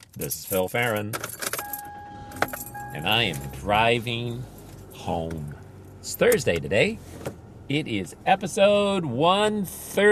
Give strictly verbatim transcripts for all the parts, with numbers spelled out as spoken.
This is Phil Farron, and I am driving home. It's Thursday today. It is episode one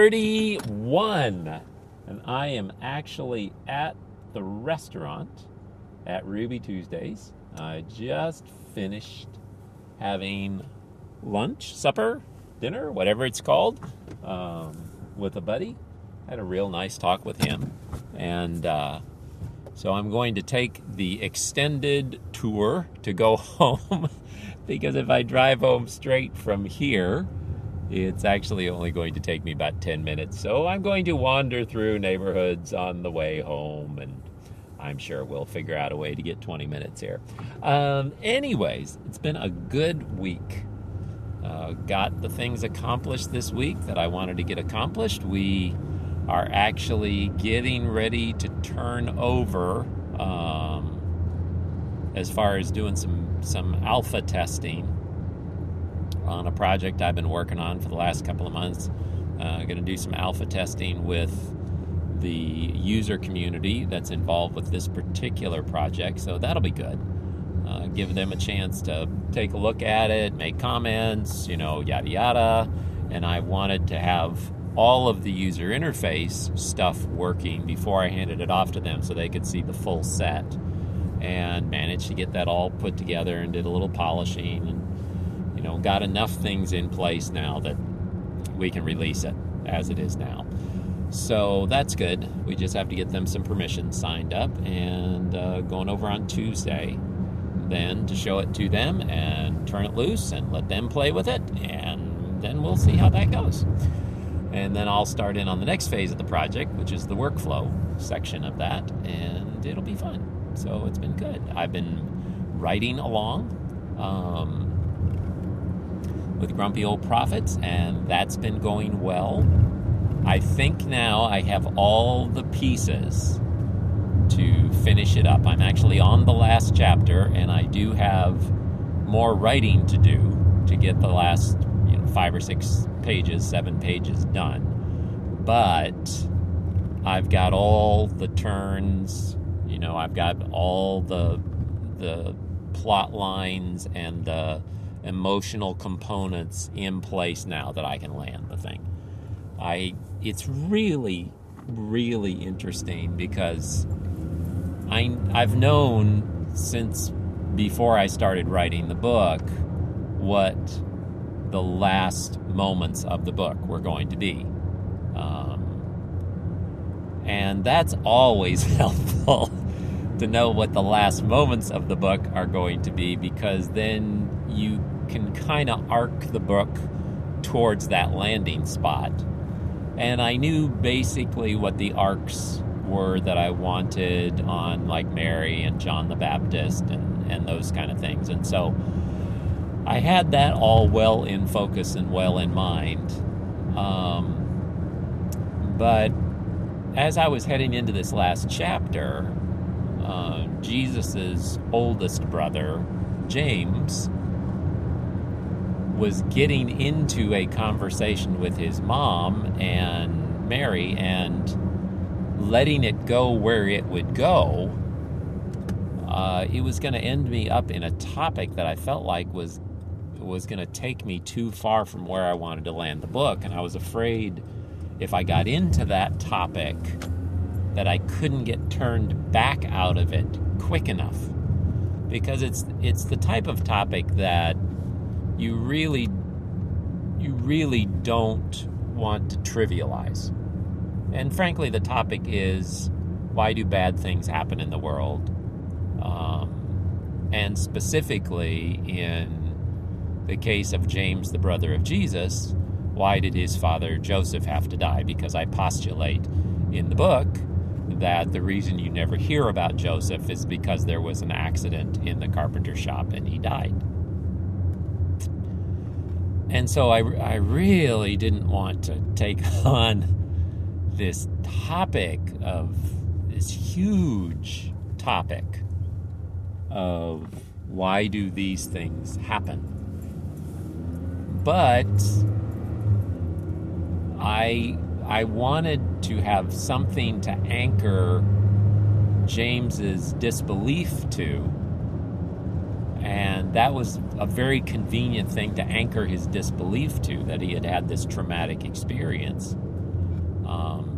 thirty-one, and I am actually at the restaurant at Ruby Tuesdays. I just finished having lunch, supper, dinner, whatever it's called, um, with a buddy. Had a real nice talk with him, and uh, so I'm going to take the extended tour to go home because if I drive home straight from here, it's actually only going to take me about ten minutes. So I'm going to wander through neighborhoods on the way home, and I'm sure we'll figure out a way to get twenty minutes here. Um, anyways, it's been a good week. Uh, got the things accomplished this week that I wanted to get accomplished. We are actually getting ready to turn over um, as far as doing some, some alpha testing on a project I've been working on for the last couple of months. Uh, going to do some alpha testing with the user community that's involved with this particular project, so that'll be good. Uh, give them a chance to take a look at it, make comments, you know, yada yada. And I wanted to have all of the user interface stuff working before I handed it off to them so they could see the full set, and managed to get that all put together and did a little polishing and, you know, got enough things in place now that we can release it as it is now. So that's good. We just have to get them some permissions signed up, and uh, going over on Tuesday then to show it to them and turn it loose and let them play with it, and then we'll see how that goes. And then I'll start in on the next phase of the project, which is the workflow section of that, and it'll be fun. So it's been good. I've been writing along um, with Grumpy Old Prophets, and that's been going well. I think now I have all the pieces to finish it up. I'm actually on the last chapter, and I do have more writing to do to get the last, you know, five or six pages, seven pages done. But I've got all the turns, you know, I've got all the the plot lines and the emotional components in place now that I can land the thing. I it's really, really interesting because I, I've known since before I started writing the book what the last moments of the book were going to be. Um, and that's always helpful to know what the last moments of the book are going to be, because then you can kind of arc the book towards that landing spot. And I knew basically what the arcs were that I wanted on, like, Mary and John the Baptist and, and those kind of things. And so I had that all well in focus and well in mind. Um, but as I was heading into this last chapter, uh, Jesus's oldest brother, James, was getting into a conversation with his mom and Mary and letting it go where it would go. Uh, it was going to end me up in a topic that I felt like was was going to take me too far from where I wanted to land the book, and I was afraid if I got into that topic that I couldn't get turned back out of it quick enough, because it's it's the type of topic that you really you really don't want to trivialize. And frankly, the topic is, why do bad things happen in the world? Um, and specifically in the case of James, the brother of Jesus, why did his father Joseph have to die? Because I postulate in the book that the reason you never hear about Joseph is because there was an accident in the carpenter shop and he died. And so I, I really didn't want to take on this topic of this huge topic of why do these things happen. But I I wanted to have something to anchor James's disbelief to. And that was a very convenient thing to anchor his disbelief to, that he had had this traumatic experience. Um,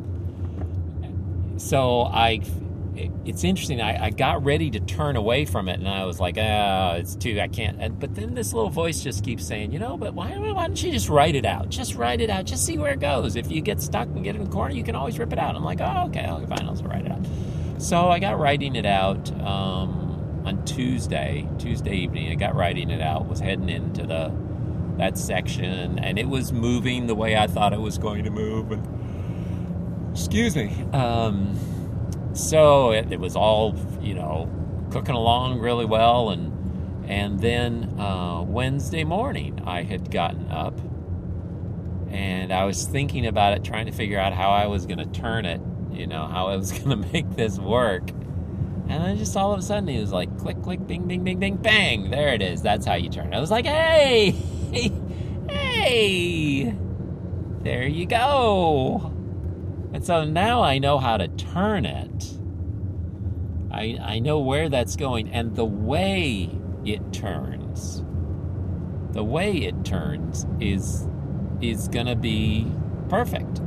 so I, it's interesting. I, I got ready to turn away from it, and I was like, ah, oh, it's too, I can't. And, but then this little voice just keeps saying, you know, but why, why don't you just write it out? Just write it out. Just see where it goes. If you get stuck and get in the corner, you can always rip it out. I'm like, oh, okay, okay, fine, I'll just write it out. So I got writing it out. Um, On Tuesday, Tuesday evening, I got writing it out, was heading into the that section, and it was moving the way I thought it was going to move. And, excuse me. Um, so it, it was all, you know, cooking along really well, and and then uh, Wednesday morning, I had gotten up, and I was thinking about it, trying to figure out how I was going to turn it, you know, how I was going to make this work. And then just all of a sudden, he was like, click, click, bing, bing, bing, bing, bang. There it is. That's how you turn it. I was like, hey, hey, there you go. And so now I know how to turn it. I I know where that's going. And the way it turns, the way it turns is, is going to be perfect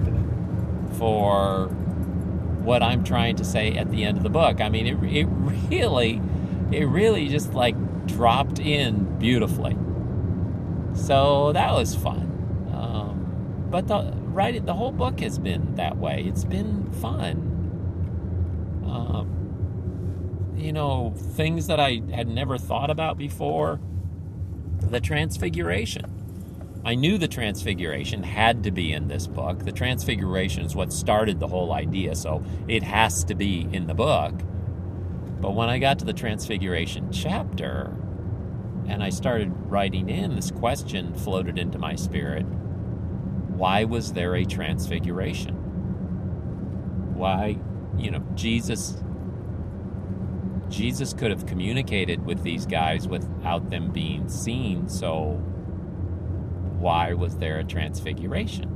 for what I'm trying to say at the end of the book. I mean, it it really, it really just like dropped in beautifully. So that was fun. Um, but the right, the whole book has been that way. It's been fun. Um, you know, things that I had never thought about before. The Transfiguration. I knew the Transfiguration had to be in this book. The Transfiguration is what started the whole idea, so it has to be in the book. But when I got to the Transfiguration chapter, and I started writing in, this question floated into my spirit. Why was there a Transfiguration? Why, you know, Jesus, Jesus could have communicated with these guys without them being seen, so why was there a Transfiguration?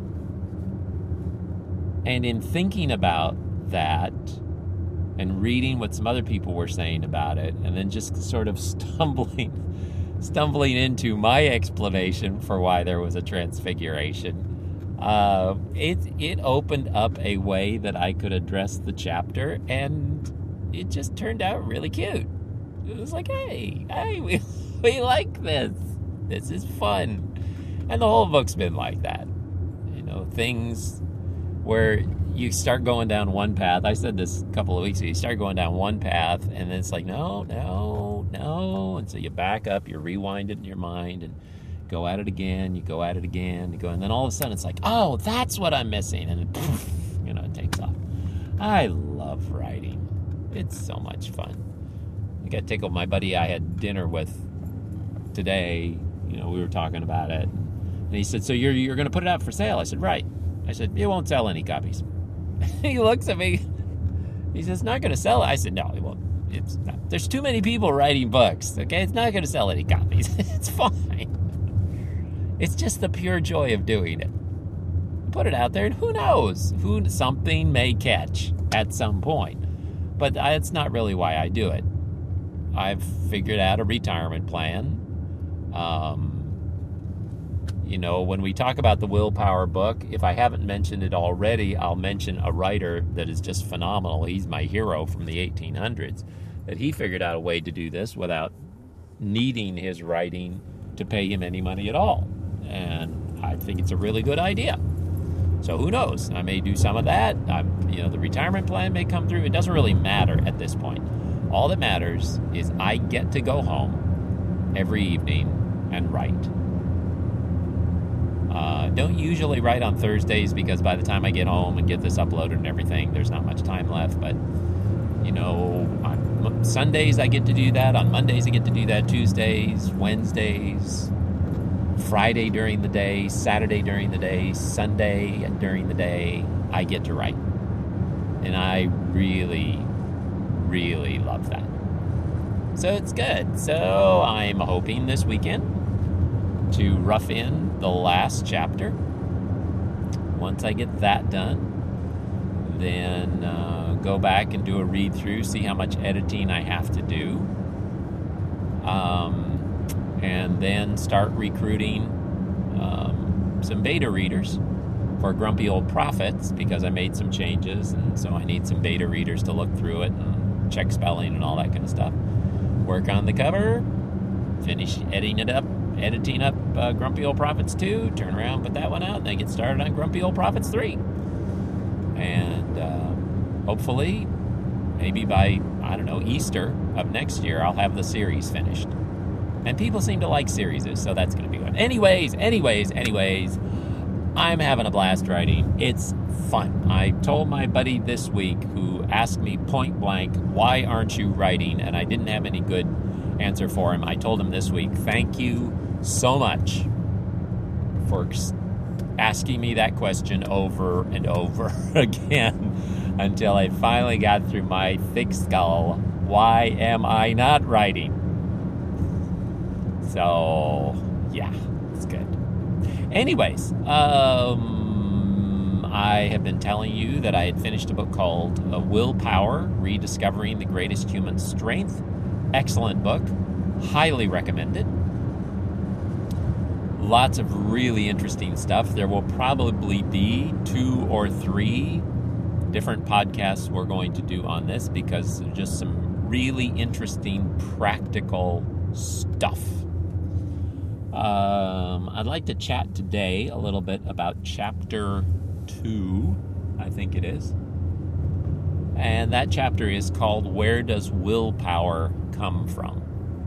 And in thinking about that and reading what some other people were saying about it, and then just sort of stumbling stumbling into my explanation for why there was a Transfiguration, uh, it it opened up a way that I could address the chapter, and it just turned out really cute. It was like, hey, hey, we, we like this. This is fun. And the whole book's been like that. You know, things where you start going down one path. I said this a couple of weeks ago. You start going down one path, and then it's like, no, no, no. And so you back up, you rewind it in your mind, and go at it again. You go at it again. You go, and then all of a sudden it's like, oh, that's what I'm missing. And then, poof, you know, it takes off. I love writing. It's so much fun. I got tickled. My buddy I had dinner with today, you know, we were talking about it. And he said, so you're you're going to put it out for sale? I said, right. I said, it won't sell any copies. He looks at me. He says, not going to sell it. I said, no, it won't. It's not. There's too many people writing books, okay? It's not going to sell any copies. It's fine. It's just the pure joy of doing it. Put it out there, and who knows? Who something may catch at some point. But that's not really why I do it. I've figured out a retirement plan. Um... You know, when we talk about the Willpower book, if I haven't mentioned it already, I'll mention a writer that is just phenomenal. He's my hero from the eighteen hundreds. That he figured out a way to do this without needing his writing to pay him any money at all. And I think it's a really good idea. So who knows? I may do some of that. I'm, you know, the retirement plan may come through. It doesn't really matter at this point. All that matters is I get to go home every evening and write. Uh, don't usually write on Thursdays because by the time I get home and get this uploaded and everything, there's not much time left. But, you know, on Sundays I get to do that. On Mondays I get to do that. Tuesdays, Wednesdays, Friday during the day, Saturday during the day, Sunday during the day, I get to write. And I really, really love that. So it's good. So I'm hoping this weekend to rough in the last chapter. Once I get that done, then uh, go back and do a read through, see how much editing I have to do, um, and then start recruiting um, some beta readers for Grumpy Old Prophets, because I made some changes, and so I need some beta readers to look through it and check spelling and all that kind of stuff. Work on the cover, finish editing it up, editing up uh, Grumpy Old Prophets two, turn around, put that one out, and then get started on Grumpy Old Prophets three. And uh, hopefully, maybe by, I don't know, Easter of next year, I'll have the series finished. And people seem to like series, so that's going to be good. Anyways, anyways, anyways, I'm having a blast writing. It's fun. I told my buddy this week, who asked me point blank, why aren't you writing? And I didn't have any good answer for him. I told him this week, thank you so much for asking me that question over and over again until I finally got through my thick skull. Why am I not writing? So, yeah, it's good. Anyways, um, I have been telling you that I had finished a book called uh, Willpower, Rediscovering the Greatest Human Strength. Excellent book. Highly recommended. Lots of really interesting stuff. There will probably be two or three different podcasts we're going to do on this, because there's just some really interesting practical stuff. Um, I'd like to chat today a little bit about chapter two, I think it is. And that chapter is called, Where Does Willpower Come From?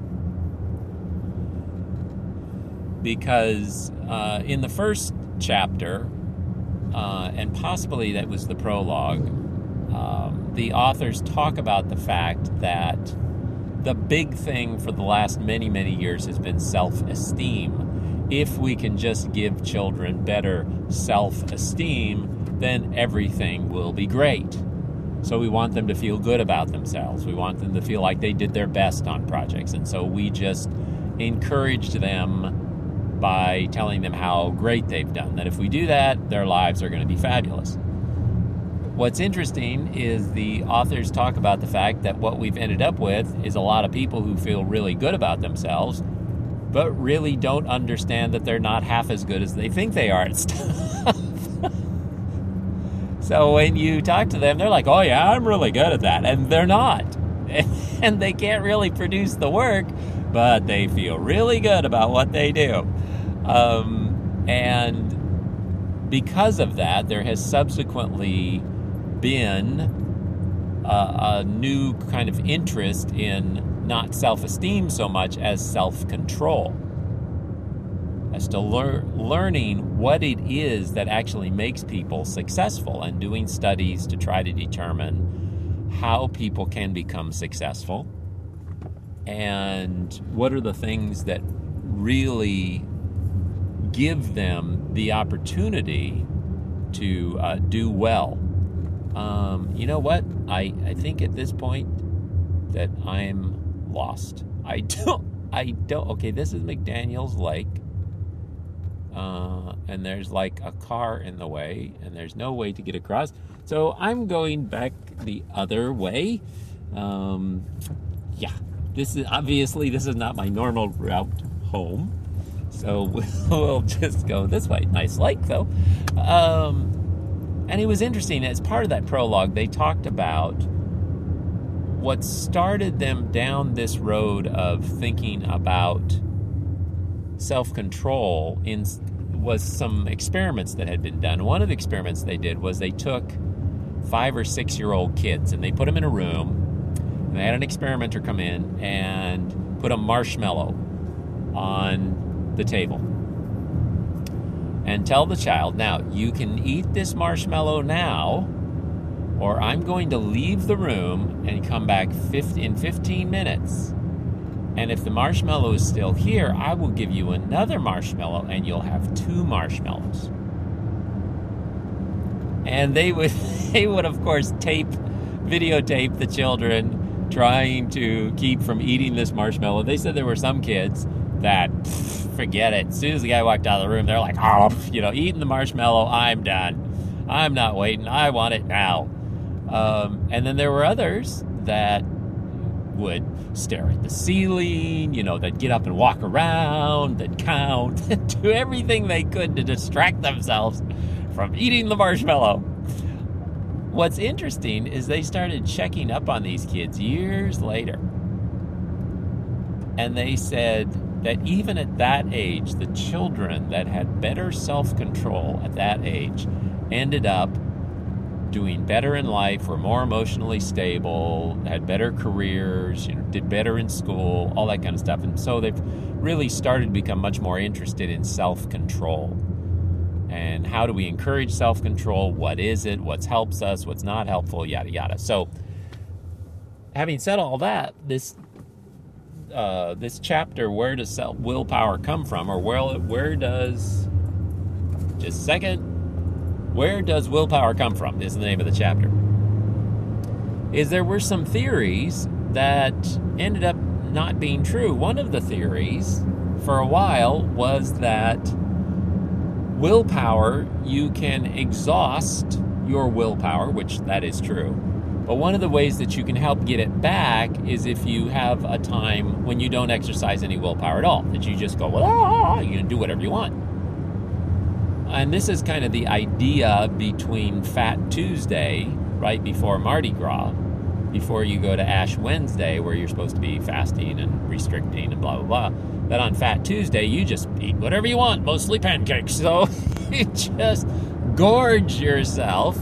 Because uh, in the first chapter, uh, and possibly that was the prologue, um, the authors talk about the fact that the big thing for the last many, many years has been self-esteem. If we can just give children better self-esteem, then everything will be great. So we want them to feel good about themselves. We want them to feel like they did their best on projects. And so we just encouraged them by telling them how great they've done. That if we do that, their lives are going to be fabulous. What's interesting is the authors talk about the fact that what we've ended up with is a lot of people who feel really good about themselves, but really don't understand that they're not half as good as they think they are at stuff. So when you talk to them, they're like, oh yeah, I'm really good at that. And they're not. And they can't really produce the work, but they feel really good about what they do. Um, and because of that, there has subsequently been a, a new kind of interest in not self-esteem so much as self-control, as to lear- learning what it is that actually makes people successful, and doing studies to try to determine how people can become successful and what are the things that really give them the opportunity to uh, do well. Um, you know what? I, I think at this point that I'm lost. I don't, I don't, okay, this is McDaniels Lake. Uh, and there's like a car in the way, and there's no way to get across. So I'm going back the other way. Um, yeah, this is obviously, this is not my normal route home. So we'll just go this way. Nice lake, though. Um, and it was interesting. As part of that prologue, they talked about what started them down this road of thinking about self-control in was some experiments that had been done. One of the experiments they did was they took five or six-year-old kids, and they put them in a room, and they had an experimenter come in and put a marshmallow on the table and tell the child, now, you can eat this marshmallow now, or I'm going to leave the room and come back in fifteen minutes. And if the marshmallow is still here, I will give you another marshmallow, and you'll have two marshmallows. And they would, they would of course, tape, videotape the children trying to keep from eating this marshmallow. They said there were some kids that, pff, forget it. As soon as the guy walked out of the room, they're like, oh, you know, eating the marshmallow, I'm done. I'm not waiting. I want it now. Um, and then there were others that would stare at the ceiling, you know, they'd get up and walk around, they'd count, do everything they could to distract themselves from eating the marshmallow. What's interesting is they started checking up on these kids years later. And they said that even at that age, the children that had better self-control at that age ended up doing better in life, were more emotionally stable, had better careers, you know, did better in school, all that kind of stuff. And so they've really started to become much more interested in self-control. And how do we encourage self-control? What is it? What helps us? What's not helpful? Yada, yada. So having said all that, this uh, this chapter, where does self willpower come from? Or where, where does, just a second, where does willpower come from is the name of the chapter. Is there were some theories that ended up not being true. One of the theories for a while was that willpower, you can exhaust your willpower, which that is true. But one of the ways that you can help get it back is if you have a time when you don't exercise any willpower at all, that you just go, well, ah, you can do whatever you want. And this is kind of the idea between Fat Tuesday, right before Mardi Gras, before you go to Ash Wednesday, where you're supposed to be fasting and restricting and blah, blah, blah. That on Fat Tuesday, you just eat whatever you want, mostly pancakes. So you just gorge yourself,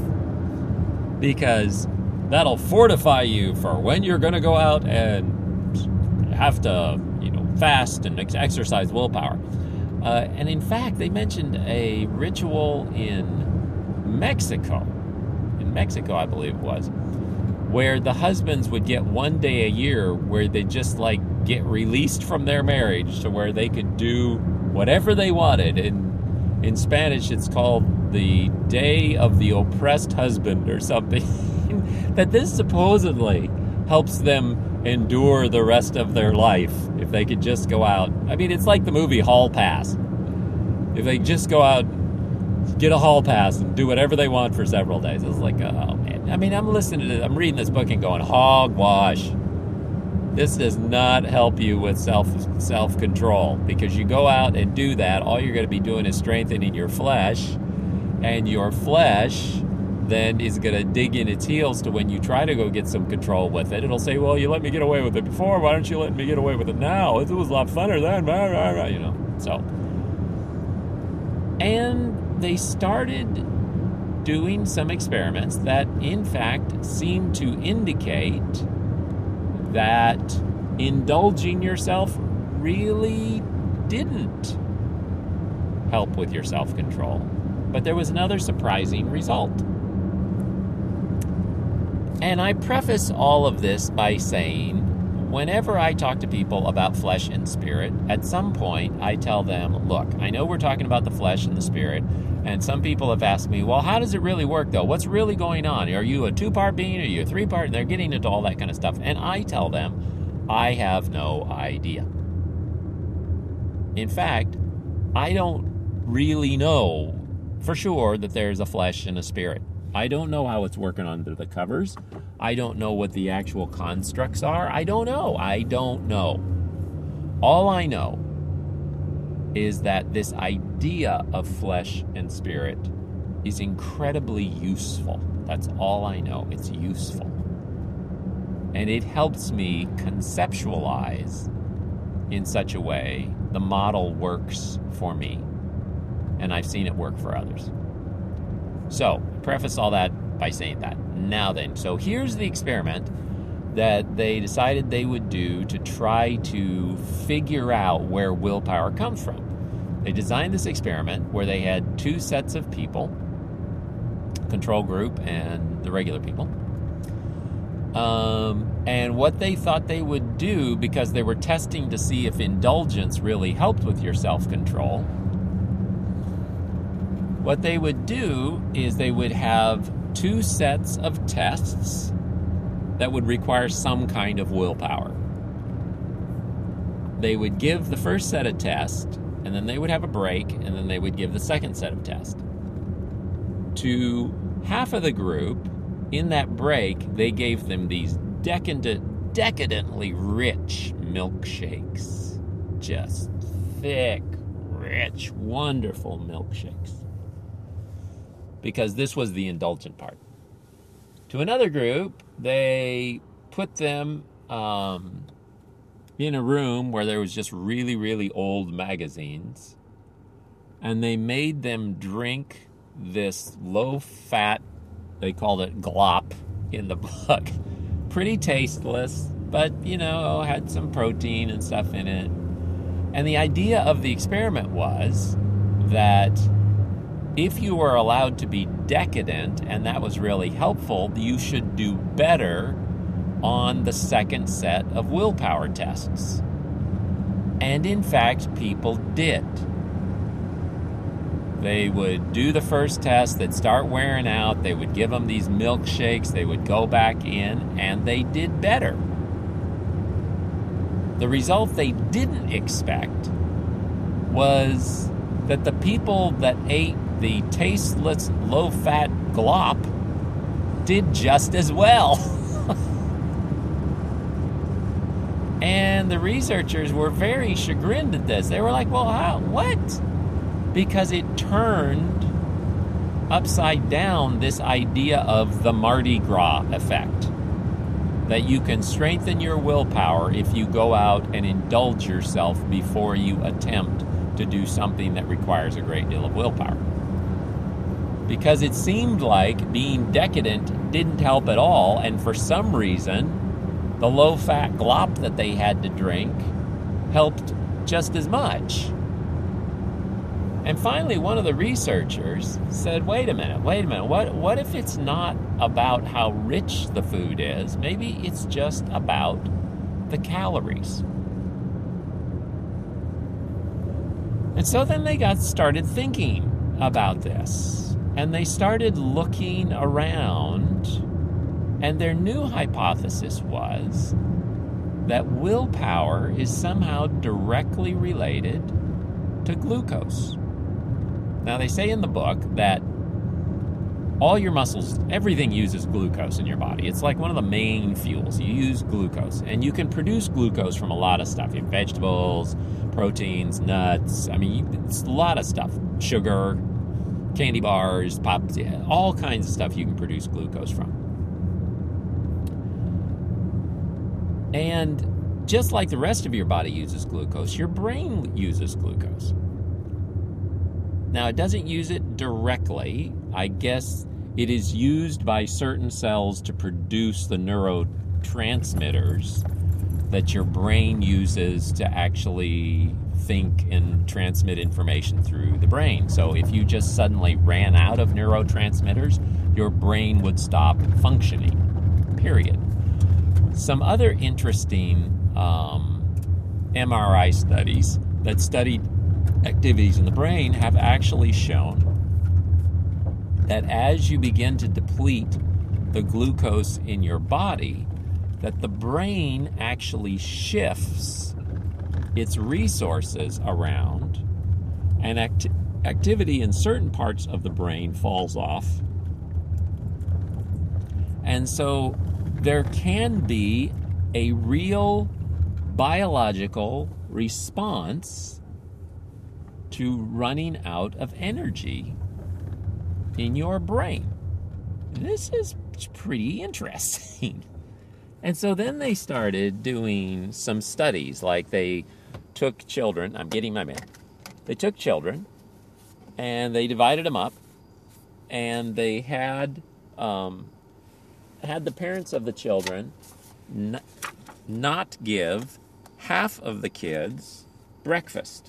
because that'll fortify you for when you're going to go out and have to, you know, fast and ex- exercise willpower. Uh, and in fact, they mentioned a ritual in Mexico, in Mexico, I believe it was, where the husbands would get one day a year where they just like get released from their marriage to where they could do whatever they wanted. In, in Spanish, it's called the Day of the Oppressed Husband or something. That this supposedly helps them endure the rest of their life if they could just go out. I mean, it's like the movie Hall Pass. If they just go out, get a hall pass and do whatever they want for several days. It's like, oh man. I mean, I'm listening to this, I'm reading this book and going, hogwash. This does not help you with self self-control, because you go out and do that, all you're going to be doing is strengthening your flesh, and your flesh then is going to dig in its heels to when you try to go get some control with it. It'll say, well, you let me get away with it before, why don't you let me get away with it now? It was a lot funner then, you know. So, and they started doing some experiments that, in fact, seem to indicate that indulging yourself really didn't help with your self-control. But there was another surprising result. And I preface all of this by saying, whenever I talk to people about flesh and spirit, at some point I tell them, look, I know we're talking about the flesh and the spirit, and some people have asked me, well, how does it really work, though? What's really going on? Are you a two-part being? Are you a three-part? And they're getting into all that kind of stuff. And I tell them, I have no idea. In fact, I don't really know for sure that there's a flesh and a spirit. I don't know how it's working under the covers. I don't know what the actual constructs are. I don't know. I don't know. All I know is that this idea of flesh and spirit is incredibly useful. That's all I know. It's useful. And it helps me conceptualize in such a way the model works for me. And I've seen it work for others. So, preface all that by saying that. Now then, so here's the experiment that they decided they would do to try to figure out where willpower comes from. They designed this experiment where they had two sets of people, control group and the regular people. Um, and what they thought they would do, because they were testing to see if indulgence really helped with your self-control, what they would do is they would have two sets of tests that would require some kind of willpower. They would give the first set of tests, and then they would have a break, and then they would give the second set of tests. To half of the group, in that break, they gave them these decadent, decadently rich milkshakes. Just thick, rich, wonderful milkshakes. Because this was the indulgent part. To another group, they put them um, in a room where there was just really, really old magazines. And they made them drink this low-fat, they called it glop in the book. Pretty tasteless, but, you know, had some protein and stuff in it. And the idea of the experiment was that if you were allowed to be decadent, and that was really helpful, you should do better on the second set of willpower tests. And in fact, people did. They would do the first test, they'd start wearing out, they would give them these milkshakes, they would go back in, and they did better. The result they didn't expect was that the people that ate the tasteless, low-fat glop did just as well. And the researchers were very chagrined at this. They were like, well, how, what? Because it turned upside down this idea of the Mardi Gras effect. That you can strengthen your willpower if you go out and indulge yourself before you attempt to do something that requires a great deal of willpower. Because it seemed like being decadent didn't help at all, and for some reason, the low-fat glop that they had to drink helped just as much. And finally, one of the researchers said, wait a minute, wait a minute, what, what if it's not about how rich the food is? Maybe it's just about the calories. And so then they got started thinking about this. And they started looking around, and their new hypothesis was that willpower is somehow directly related to glucose. Now, they say in the book that all your muscles, everything uses glucose in your body. It's like one of the main fuels. You use glucose, and you can produce glucose from a lot of stuff. You have vegetables, proteins, nuts. I mean, it's a lot of stuff. Sugar, candy bars, pops, all kinds of stuff you can produce glucose from. And just like the rest of your body uses glucose, your brain uses glucose. Now, it doesn't use it directly. I guess it is used by certain cells to produce the neurotransmitters that your brain uses to actually think and transmit information through the brain. So if you just suddenly ran out of neurotransmitters, your brain would stop functioning, period. Some other interesting um, M R I studies that studied activities in the brain have actually shown that as you begin to deplete the glucose in your body, that the brain actually shifts its resources around, and act- activity in certain parts of the brain falls off. And so there can be a real biological response to running out of energy in your brain. This is pretty interesting. And so then they started doing some studies, like they took children, I'm getting my man, they took children and they divided them up, and they had um, had the parents of the children n- not give half of the kids breakfast.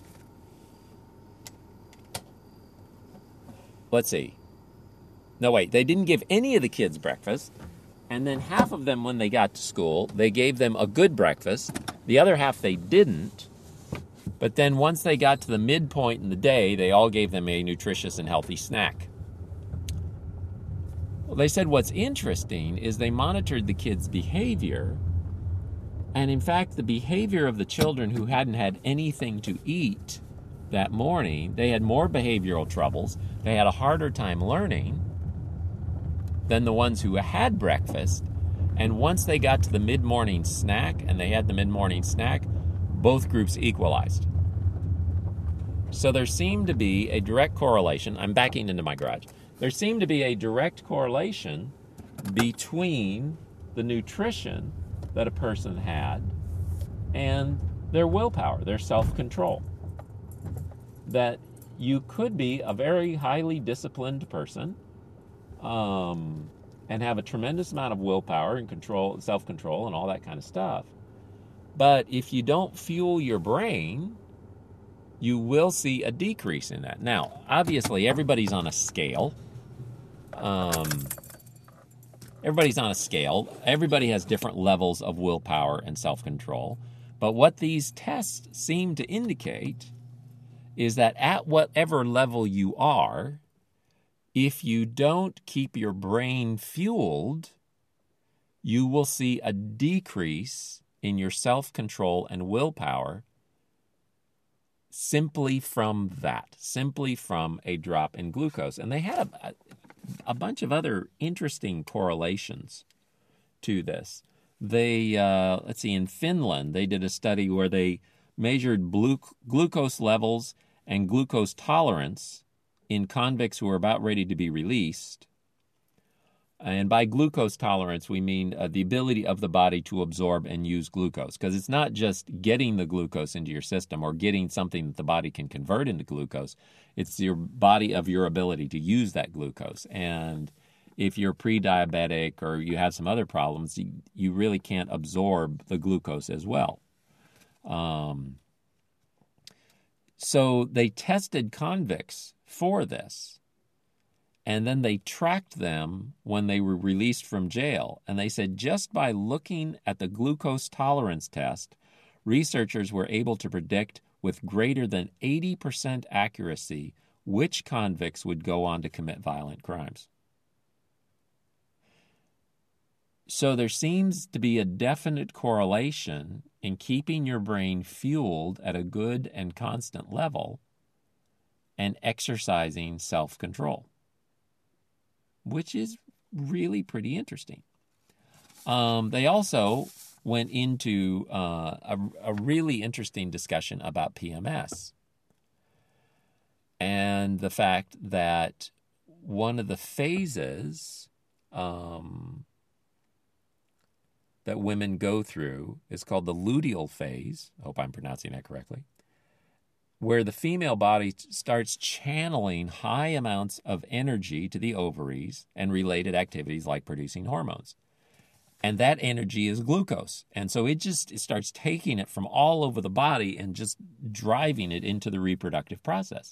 Let's see. No, wait, they didn't give any of the kids breakfast. And then half of them, when they got to school, they gave them a good breakfast. The other half they didn't. But then once they got to the midpoint in the day, they all gave them a nutritious and healthy snack. Well, they said what's interesting is they monitored the kids' behavior. And in fact, the behavior of the children who hadn't had anything to eat that morning, they had more behavioral troubles. They had a harder time learning. than the ones who had breakfast. And once they got to the mid-morning snack and they had the mid-morning snack, both groups equalized. So there seemed to be a direct correlation. I'm backing into my garage. There seemed to be a direct correlation between the nutrition that a person had and their willpower, their self-control. That you could be a very highly disciplined person um, and have a tremendous amount of willpower and control, self-control and all that kind of stuff. But if you don't fuel your brain, you will see a decrease in that. Now, obviously, everybody's on a scale. Um, everybody's on a scale. Everybody has different levels of willpower and self-control. But what these tests seem to indicate is that at whatever level you are, if you don't keep your brain fueled, you will see a decrease in your self-control and willpower simply from that, simply from a drop in glucose. And they had a, a bunch of other interesting correlations to this. They, uh, let's see, in Finland, they did a study where they measured glu- glucose levels and glucose tolerance in convicts who were about ready to be released. And by glucose tolerance, we mean uh, the ability of the body to absorb and use glucose. Because it's not just getting the glucose into your system or getting something that the body can convert into glucose. It's your body of your ability to use that glucose. And if you're pre-diabetic or you have some other problems, you, you really can't absorb the glucose as well. Um, so they tested convicts for this. And then they tracked them when they were released from jail. And they said just by looking at the glucose tolerance test, researchers were able to predict with greater than eighty percent accuracy which convicts would go on to commit violent crimes. So there seems to be a definite correlation in keeping your brain fueled at a good and constant level and exercising self-control, which is really pretty interesting. Um, they also went into uh, a, a really interesting discussion about P M S and the fact that one of the phases um, that women go through is called the luteal phase. I hope I'm pronouncing that correctly, where the female body starts channeling high amounts of energy to the ovaries and related activities like producing hormones. And that energy is glucose. And so it just it starts taking it from all over the body and just driving it into the reproductive process.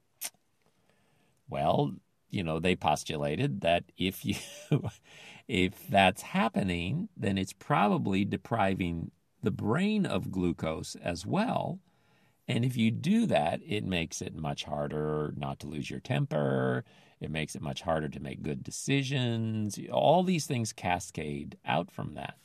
Well, you know, they postulated that if you if that's happening, then it's probably depriving the brain of glucose as well. And if you do that, it makes it much harder not to lose your temper. It makes it much harder to make good decisions. All these things cascade out from that.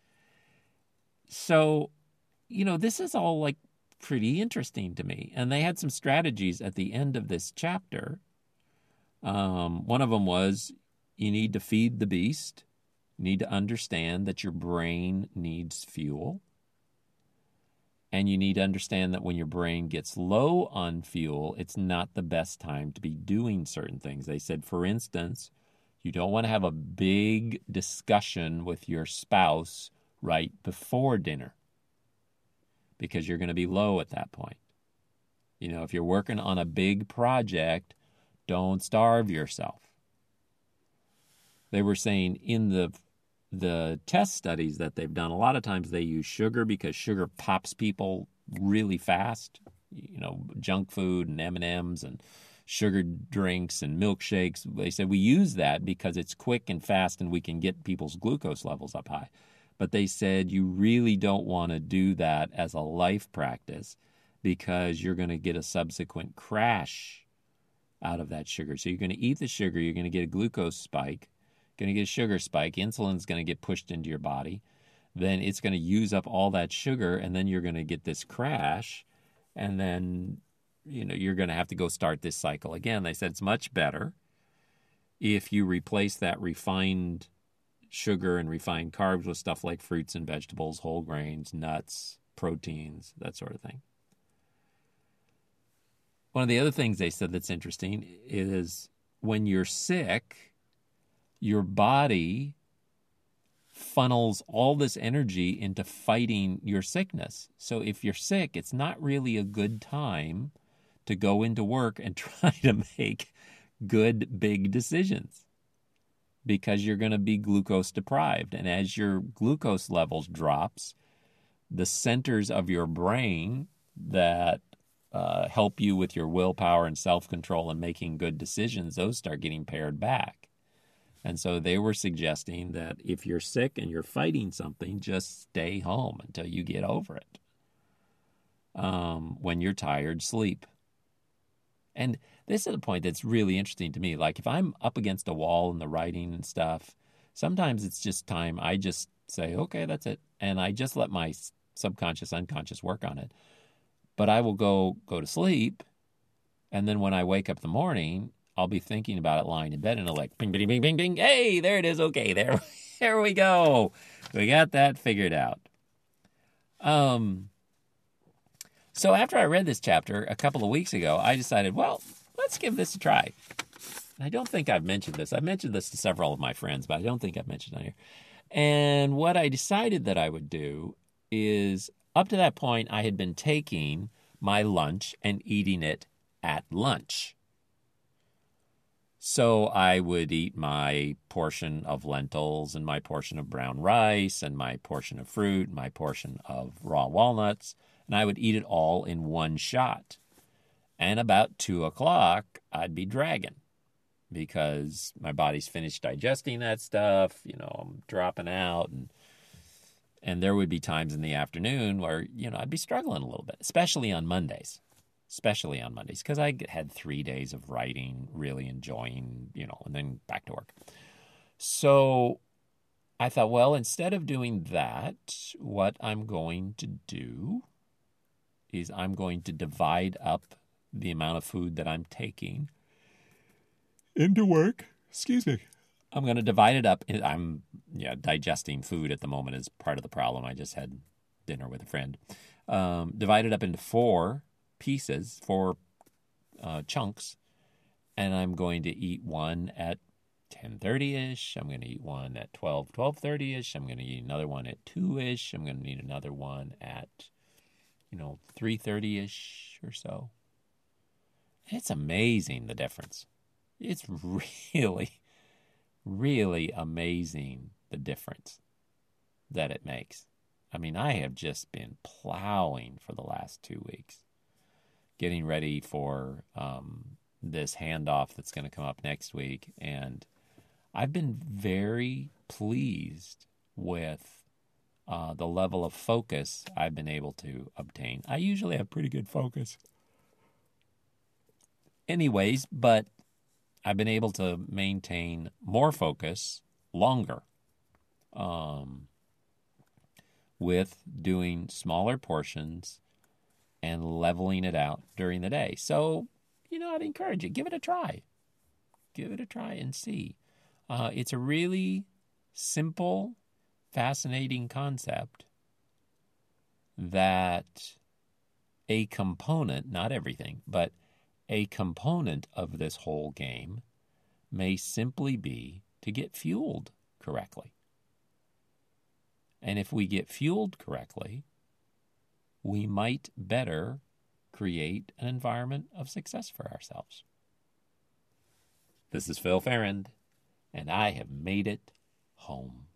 So, you know, this is all like pretty interesting to me. And they had some strategies at the end of this chapter. Um, one of them was you need to feed the beast. You need to understand that your brain needs fuel. And you need to understand that when your brain gets low on fuel, it's not the best time to be doing certain things. They said, for instance, you don't want to have a big discussion with your spouse right before dinner because you're going to be low at that point. You know, if you're working on a big project, don't starve yourself. They were saying in the The test studies that they've done, a lot of times they use sugar because sugar pops people really fast. You know, junk food and M and M's and sugar drinks and milkshakes. They said we use that because it's quick and fast and we can get people's glucose levels up high. But they said you really don't want to do that as a life practice because you're going to get a subsequent crash out of that sugar. So you're going to eat the sugar, you're going to get a glucose spike, going to get a sugar spike, insulin's going to get pushed into your body, then it's going to use up all that sugar, and then you're going to get this crash, and then, you know, you're going to have to go start this cycle again. They said it's much better if you replace that refined sugar and refined carbs with stuff like fruits and vegetables, whole grains, nuts, proteins, that sort of thing. One of the other things they said that's interesting is when you're sick, your body funnels all this energy into fighting your sickness. So if you're sick, it's not really a good time to go into work and try to make good, big decisions because you're going to be glucose deprived. And as your glucose levels drops, the centers of your brain that uh, help you with your willpower and self-control and making good decisions, those start getting pared back. And so they were suggesting that if you're sick and you're fighting something, just stay home until you get over it. Um, when you're tired, sleep. And this is a point that's really interesting to me. Like if I'm up against a wall in the writing and stuff, sometimes it's just time. I just say, okay, that's it. And I just let my subconscious, unconscious work on it. But I will go go to sleep. And then when I wake up in the morning, I'll be thinking about it lying in bed, and it'll like, bing, bing, bing, bing, bing. Hey, there it is. Okay, there, there we go. We got that figured out. Um. So after I read this chapter a couple of weeks ago, I decided, well, let's give this a try. I don't think I've mentioned this. I've mentioned this to several of my friends, but I don't think I've mentioned it on here. And what I decided that I would do is, up to that point, I had been taking my lunch and eating it at lunch. So I would eat my portion of lentils and my portion of brown rice and my portion of fruit, my portion of raw walnuts, and I would eat it all in one shot. And about two o'clock, I'd be dragging because my body's finished digesting that stuff. You know, I'm dropping out. And and there would be times in the afternoon where, you know, I'd be struggling a little bit, especially on Mondays. Especially on Mondays, because I had three days of writing, really enjoying, you know, and then back to work. So I thought, well, instead of doing that, what I'm going to do is I'm going to divide up the amount of food that I'm taking into work. Excuse me. I'm going to divide it up. I'm yeah, digesting food at the moment is part of the problem. I just had dinner with a friend. Um, divide it up into four pieces, four uh, chunks, and I'm going to eat one at ten thirty-ish. I'm going to eat one at twelve, twelve thirty-ish. I'm going to eat another one at two-ish. I'm going to eat another one at, you know, three thirty-ish or so. It's amazing, the difference. It's really, really amazing, the difference that it makes. I mean, I have just been plowing for the last two weeks. Getting ready for um, this handoff that's going to come up next week. And I've been very pleased with uh, the level of focus I've been able to obtain. I usually have pretty good focus anyways, but I've been able to maintain more focus longer um, with doing smaller portions and leveling it out during the day. So, you know, I'd encourage you, give it a try. Give it a try and see. Uh, it's a really simple, fascinating concept that a component, not everything, but a component of this whole game may simply be to get fueled correctly. And if we get fueled correctly, we might better create an environment of success for ourselves. This is Phil Ferrand, and I have made it home.